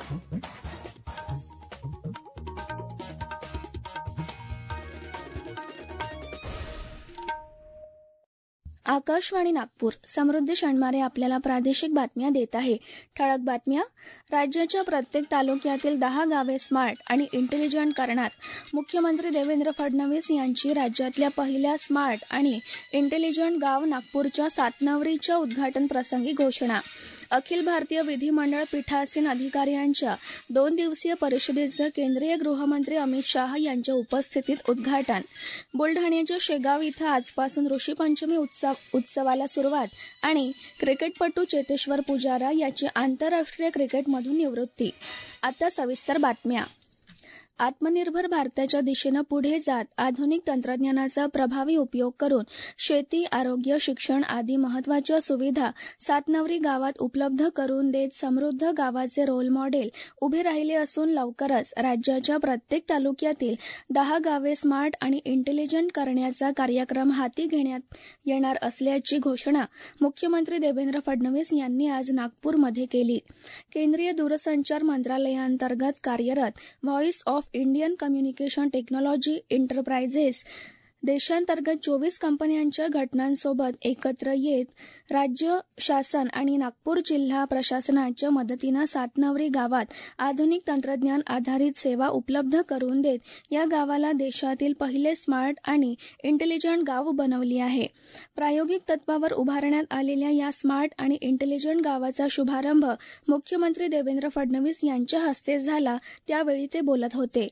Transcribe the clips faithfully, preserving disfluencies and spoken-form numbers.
आकाशवाणी नागपूर. समृद्धी शंडमारे आपल्याला प्रादेशिक बातम्या देत आहे. ठळक बातम्या. राज्याच्या प्रत्येक तालुक्यातील दहा गावे स्मार्ट आणि इंटेलिजंट करणार. मुख्यमंत्री देवेंद्र फडणवीस यांची राज्यातल्या पहिल्या स्मार्ट आणि इंटेलिजंट गाव नागपूरच्या सातनवरीच्या उद्घाटन प्रसंगी घोषणा. अखिल भारतीय विधिमंडळ पीठासीन अधिकाऱ्यांच्या दोन दिवसीय परिषदेचं केंद्रीय गृहमंत्री अमित शाह यांच्या उपस्थितीत उद्घाटन. बुलढाण्याच्या शेगाव इथं आजपासून ऋषीपंचमी उत्सव उत्सवाला सुरुवात आणि क्रिकेटपटू चेतेश्वर पुजारा याची आंतरराष्ट्रीय क्रिकेटमधून निवृत्ती. आता सविस्तर बातम्या. आत्मनिर्भर भारताच्या दिशेनं पुढे जात आधुनिक तंत्रज्ञानाचा प्रभावी उपयोग करून शेती, आरोग्य, शिक्षण आदी महत्वाच्या सुविधा सातनवरी गावात उपलब्ध करून देत समृद्ध गावाचे रोल मॉडेल उभे राहिले असून लवकरच राज्याच्या प्रत्येक तालुक्यातील दहा गावे स्मार्ट आणि इंटेलिजंट करण्याचा कार्यक्रम हाती घेण्यात येणार असल्याची घोषणा मुख्यमंत्री देवेंद्र फडणवीस यांनी आज नागपूरमध्ये केली. केंद्रीय दूरसंचार मंत्रालयाअंतर्गत कार्यरत voice of Indian communication technology enterprises देशांतर्गत चोवीस कंपन्यांच्या घटनांसोबत एकत्र येत राज्य शासन आणि नागपूर जिल्हा प्रशासनाच्या मदतीनं सातनवरी गावात आधुनिक तंत्रज्ञान आधारित सेवा उपलब्ध करून देत या गावाला देशातील पहिले स्मार्ट आणि इंटेलिजंट गाव बनवली आहे. प्रायोगिक तत्वावर उभारण्यात आलेल्या या स्मार्ट आणि इंटेलिजंट गावाचा शुभारंभ मुख्यमंत्री देवेंद्र फडणवीस यांच्या हस्ते झाला. त्यावेळी ते बोलत होते.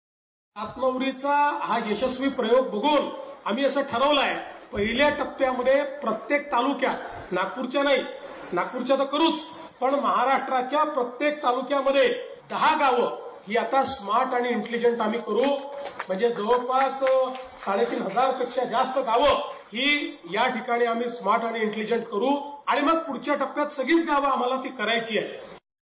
सातनवरीचा हा यशस्वी प्रयोग बघून आम्ही असं ठरवलं आहे, पहिल्या टप्प्यामध्ये प्रत्येक तालुक्यात, नागपूरच्या नाही, नागपूरच्या तर करूच, पण महाराष्ट्राच्या प्रत्येक तालुक्यामध्ये दहा गावं ही आता स्मार्ट आणि इंटेलिजंट आम्ही करू. म्हणजे जवळपास साडेतीन हजार पेक्षा जास्त गावं ही या ठिकाणी आम्ही स्मार्ट आणि इंटेलिजंट करू आणि मग पुढच्या टप्प्यात सगळीच गावं आम्हाला ती करायची आहे.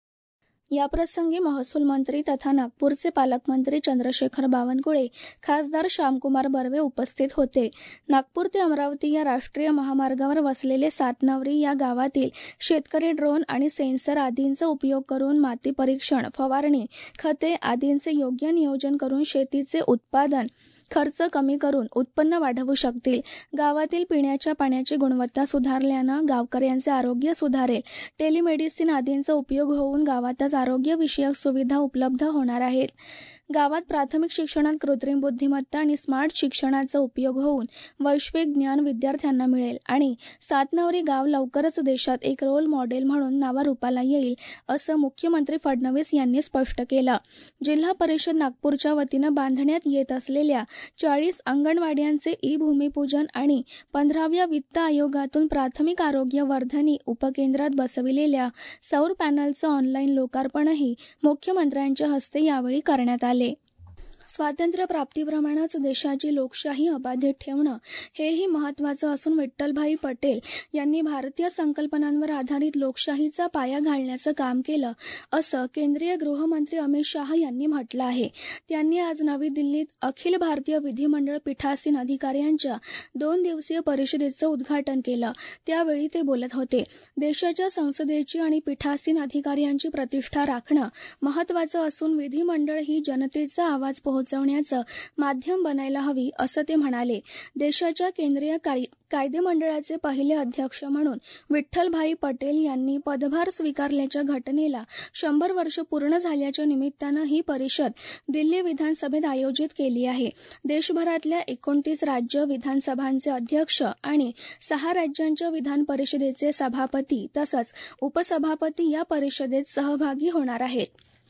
याप्रसंगी महसूल मंत्री तथा नागपूरचे पालकमंत्री चंद्रशेखर बावनकुळे, खासदार श्यामकुमार बर्वे उपस्थित होते. नागपूर ते अमरावती या राष्ट्रीय महामार्गावर वसलेले सातनवरी या गावातील शेतकरी ड्रोन आणि सेन्सर आदींचा उपयोग करून माती परीक्षण, फवारणी, खते आदींचे योग्य नियोजन करून शेतीचे उत्पादन खर्च कमी करून उत्पन्न वाढवू शकतील. गावातील पिण्याच्या पाण्याची गुणवत्ता सुधारल्यानं गावकऱ्यांचे आरोग्य सुधारेल. टेलिमेडिसिन आदींचा उपयोग होऊन गावातच आरोग्यविषयक सुविधा उपलब्ध होणार आहेत. गावात प्राथमिक शिक्षणात कृत्रिम बुद्धिमत्ता आणि स्मार्ट शिक्षणाचा उपयोग होऊन वैश्विक ज्ञान विद्यार्थ्यांना मिळेल आणि सातनवरी गाव लवकरच देशात एक रोल मॉडेल म्हणून नावारूपाला येईल, असं मुख्यमंत्री फडणवीस यांनी स्पष्ट केलं. जिल्हा परिषद नागपूरच्या वतीनं बांधण्यात येत असलेल्या चाळीस अंगणवाड्यांचे ई भूमिपूजन आणि पंधराव्या वित्त आयोगातून प्राथमिक आरोग्य वर्धनी उपकेंद्रात बसविलेल्या सौर पॅनलचं ऑनलाईन लोकार्पणही मुख्यमंत्र्यांच्या हस्ते यावेळी करण्यात आले. स्वातंत्र्य प्राप्तीप्रमाणेच देशाची लोकशाही अबाधित ठेवणं हेही महत्त्वाचं असून विठ्ठलभाई पटेल यांनी भारतीय संकल्पनांवर आधारित लोकशाहीचा पाया घालण्याचं काम केलं, असं केंद्रीय गृहमंत्री अमित शाह यांनी म्हटलं आहे. त्यांनी आज नवी दिल्लीत अखिल भारतीय विधिमंडळ पीठासीन अधिकाऱ्यांच्या दोन दिवसीय परिषदेचं उद्घाटन केलं. त्यावेळी ते बोलत होते. देशाच्या संसदेची आणि पीठासीन अधिकाऱ्यांची प्रतिष्ठा राखणं महत्त्वाचं असून विधिमंडळ ही जनतेचा आवाज पोहोचवण्याचं माध्यम बनायला हवी, असं ते म्हणाले. देशाच्या केंद्रीय कायदे मंडळाचे पहिले अध्यक्ष म्हणून विठ्ठलभाई पटेल यांनी पदभार स्वीकारल्याच्या घटनेला शंभर वर्ष पूर्ण झाल्याच्या निमित्तानं ही परिषद दिल्ली विधानसभेत आयोजित केली आहे. देशभरातल्या एकोणतीस राज्य विधानसभांचे अध्यक्ष आणि सहा राज्यांच्या विधान परिषदेचे सभापती तसंच उपसभापती या परिषदेत सहभागी होणार आहेत.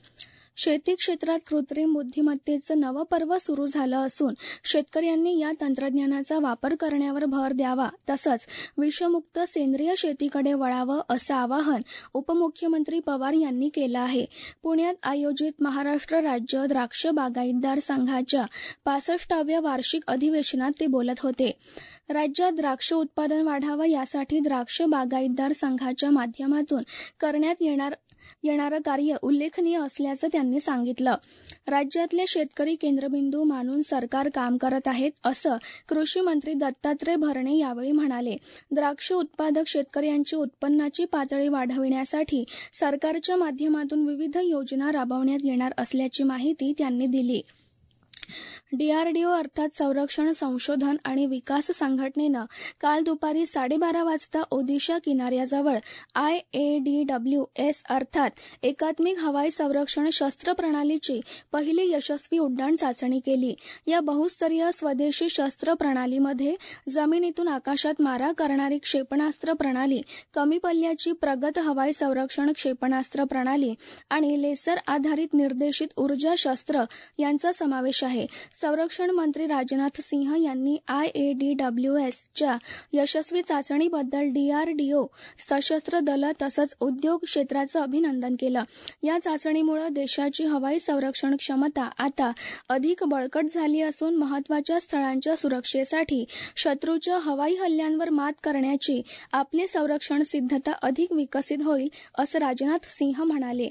शेती क्षेत्रात कृत्रिम बुद्धिमत्तेचं नवं पर्व सुरू झालं असून शेतकऱ्यांनी या तंत्रज्ञानाचा वापर करण्यावर भर द्यावा तसंच विषमुक्त सेंद्रिय शेतीकडे वळावं, असं आवाहन उपमुख्यमंत्री पवार यांनी केलं आहे. पुण्यात आयोजित महाराष्ट्र राज्य द्राक्ष बागायतदार संघाच्या पासष्टाव्या वार्षिक अधिवेशनात ते बोलत होते. राज्यात द्राक्ष उत्पादन वाढावं यासाठी द्राक्ष बागायतदार संघाच्या माध्यमातून करण्यात येणार येणारं कार्य उल्लेखनीय असल्याचं त्यांनी सांगितलं. राज्यातले शेतकरी केंद्रबिंदू मानून सरकार काम करत आहेत असं कृषी मंत्री दत्तात्रय भरणे यावेळी म्हणाले. द्राक्ष उत्पादक शेतकऱ्यांची उत्पन्नाची पातळी वाढविण्यासाठी सरकारच्या माध्यमातून विविध योजना राबवण्यात येणार असल्याची माहिती त्यांनी दिली. डीआरडीओ अर्थात संरक्षण संशोधन आणि विकास संघटनेनं काल दुपारी साडेबारा वाजता ओदिशा किनाऱ्याजवळ I A D W S अर्थात एकात्मिक हवाई संरक्षण शस्त्र प्रणालीची पहिली यशस्वी उड्डाण चाचणी केली. या बहुस्तरीय स्वदेशी शस्त्र प्रणालीमध्ये जमिनीतून आकाशात मारा करणारी क्षेपणास्त्र प्रणाली, कमी पल्ल्याची प्रगत हवाई संरक्षण क्षेपणास्त्र प्रणाली आणि लेसर आधारित निर्देशित ऊर्जा शस्त्र यांचा समावेश आहे. संरक्षण मंत्री राजनाथ सिंह यांनी आय ए डी डब्ल्यू एसच्या यशस्वी चाचणीबद्दल डीआरडीओ, सशस्त्र दलं तसंच उद्योग क्षेत्राचं अभिनंदन केलं. या चाचणीमुळे देशाची हवाई संरक्षण क्षमता आता अधिक बळकट झाली असून महत्वाच्या स्थळांच्या सुरक्षेसाठी शत्रूच्या हवाई हल्ल्यांवर मात करण्याची आपली संरक्षण सिद्धता अधिक विकसित होईल असं राजनाथ सिंह म्हणाले.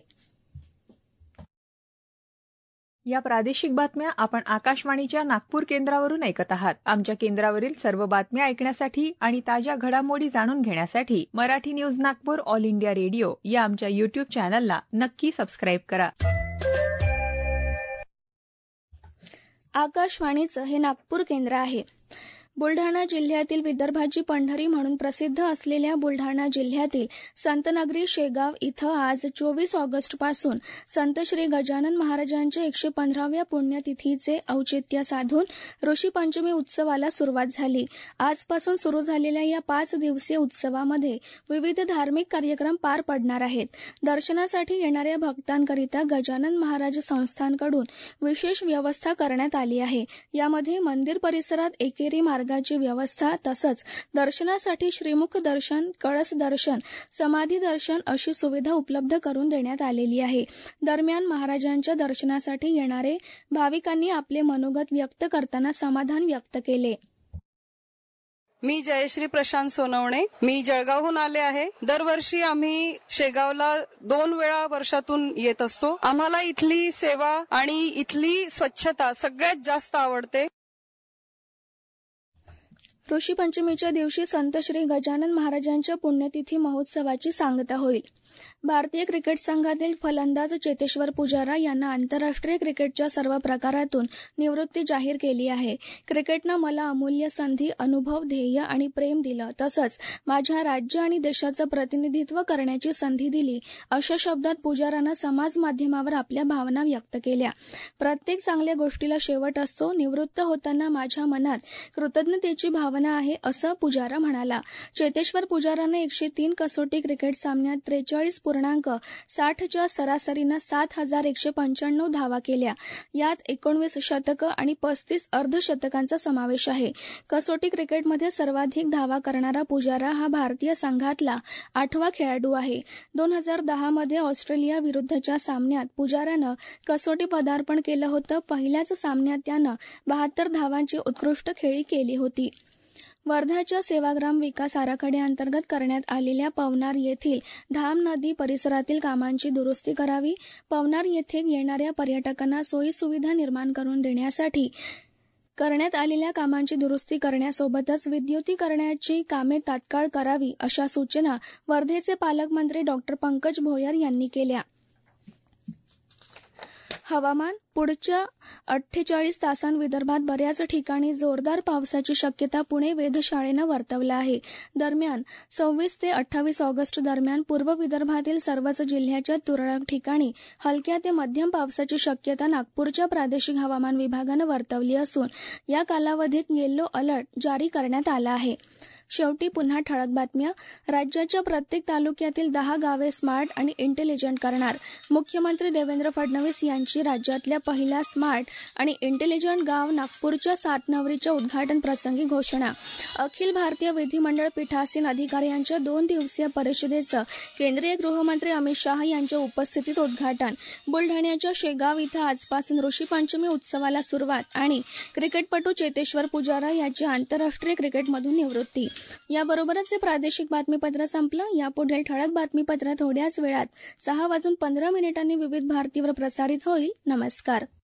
या प्रादेशिक बातम्या आपण आकाशवाणीच्या नागपूर केंद्रावरून ऐकत आहात. आमच्या केंद्रावरील सर्व बातम्या ऐकण्यासाठी आणि ताज्या घडामोडी जाणून घेण्यासाठी Marathi news Nagpur all India radio या आमच्या युट्यूब चॅनलला नक्की सबस्क्राईब करा. आकाशवाणीचं हे नागपूर केंद्र आहे. बुलढाणा जिल्ह्यातील विदर्भाची पंढरी म्हणून प्रसिद्ध असलेल्या बुलढाणा जिल्ह्यातील संतनगरी शेगाव इथं आज चोवीस ऑगस्टपासून संत श्री गजानन महाराजांच्या एकशे पंधराव्या पुण्यतिथीचे औचित्य साधून ऋषीपंचमी उत्सवाला सुरुवात झाली. आजपासून सुरू झालेल्या या पाच दिवसीय उत्सवामध्ये विविध धार्मिक कार्यक्रम पार पडणार आहेत. दर्शनासाठी येणाऱ्या भक्तांकरिता गजानन महाराज संस्थानकडून विशेष व्यवस्था करण्यात आली आहे. यामध्ये मंदिर परिसरात एकेरी मार्ग ची व्यवस्था तसंच दर्शनासाठी श्रीमुख दर्शन, कळस दर्शन, समाधी दर्शन अशी सुविधा उपलब्ध करून देण्यात आलेली आहे. दरम्यान महाराजांच्या दर्शनासाठी येणारे भाविकांनी आपले मनोगत व्यक्त करताना समाधान व्यक्त केले. मी जयश्री प्रशांत सोनवणे, मी जळगावहून आले आहे. दरवर्षी आम्ही शेगावला दोन वेळा वर्षातून येत असतो. आम्हाला इथली सेवा आणि इथली स्वच्छता सगळ्यात जास्त आवडते. ऋषीपंचमीच्या दिवशी संत श्री गजानन महाराजांच्या पुण्यतिथी महोत्सवाची सांगता होईल. भारतीय क्रिकेट संघातील फलंदाज चेतेश्वर पुजारा यांना आंतरराष्ट्रीय क्रिकेटच्या सर्व प्रकारातून निवृत्ती जाहीर केली आहे. क्रिकेटनं मला अमूल्य संधी, अनुभव, ध्येय आणि प्रेम दिलं, तसंच माझ्या राज्य आणि देशाचं प्रतिनिधित्व करण्याची संधी दिली, अशा शब्दात पुजारानं समाज माध्यमावर आपल्या भावना व्यक्त केल्या. प्रत्येक चांगल्या गोष्टीला शेवट असतो. निवृत्त होताना माझ्या मनात कृतज्ञतेची भावना आहे, असं पुजारा म्हणाला. चेतेश्वर पुजारानं एकशे तीन कसोटी क्रिकेट सामन्यात त्रेचाळीस पूर्णांक साठच्या सरासरीनं सात हजार एकशे पंच्याण्णव धावा केल्या. यात एकोणवीस शतकं आणि पस्तीस अर्धशतकांचा समावेश आहे. कसोटी क्रिकेटमध्ये सर्वाधिक धावा करणारा पुजारा हा भारतीय संघातला आठवा खेळाडू आहे. दोन हजार दहा मध्ये ऑस्ट्रेलिया विरुद्धच्या सामन्यात पुजारानं कसोटी पदार्पण केलं होतं. पहिल्याच सामन्यात त्यानं बहात्तर धावांची उत्कृष्ट खेळी केली होती. वर्ध्याच्या सेवाग्राम विकास आराखड्याअंतर्गत करण्यात आलेल्या पवनार येथील धाम नदी परिसरातील कामांची दुरुस्ती करावी. पवनार येथे येणाऱ्या पर्यटकांना सोयीसुविधा निर्माण करून देण्यासाठी करण्यात आलेल्या कामांची दुरुस्ती करण्यासोबतच विद्युतीकरणाची कामे तात्काळ करावी, अशा सूचना वर्धेचे पालकमंत्री डॉक्टर पंकज भोयर यांनी केल्या. हवामान. पुढच्या अठ्ठेचाळीस तासांत विदर्भात बऱ्याच ठिकाणी जोरदार पावसाची शक्यता पुणे वेधशाळेनं वर्तवली आहे. दरम्यान सव्वीस ते अठ्ठावीस ऑगस्ट दरम्यान पूर्व विदर्भातील सर्वच जिल्ह्याच्या तुरळक ठिकाणी हलक्या ते मध्यम पावसाची शक्यता नागपूरच्या प्रादेशिक हवामान विभागानं वर्तवली असून या कालावधीत येलो अलर्ट जारी करण्यात आला आहे. शेवटी पुन्हा ठळक बातम्या. राज्याच्या प्रत्येक तालुक्यातील दहा गावे स्मार्ट आणि इंटेलिजंट करणार. मुख्यमंत्री देवेंद्र फडणवीस यांची राज्यातल्या पहिल्या स्मार्ट आणि इंटेलिजंट गाव नागपूरच्या सातनवरीच्या उद्घाटन प्रसंगी घोषणा. अखिल भारतीय विधिमंडळ पीठासीन अधिकाऱ्यांच्या दोन दिवसीय परिषदेचं केंद्रीय गृहमंत्री अमित शाह यांच्या उपस्थितीत उद्घाटन. बुलढाण्याच्या शेगाव इथं आजपासून ऋषीपंचमी उत्सवाला सुरुवात आणि क्रिकेटपटू चेतेश्वर पुजारा याची आंतरराष्ट्रीय क्रिकेटमधून निवृत्ती. याबरोबरच हे प्रादेशिक बातमीपत्र संपलं. यापुढील ठळक बातमीपत्र थोड्याच वेळात सहा वाजून पंधरा मिनिटांनी विविध भारतीवर प्रसारित होईल. नमस्कार.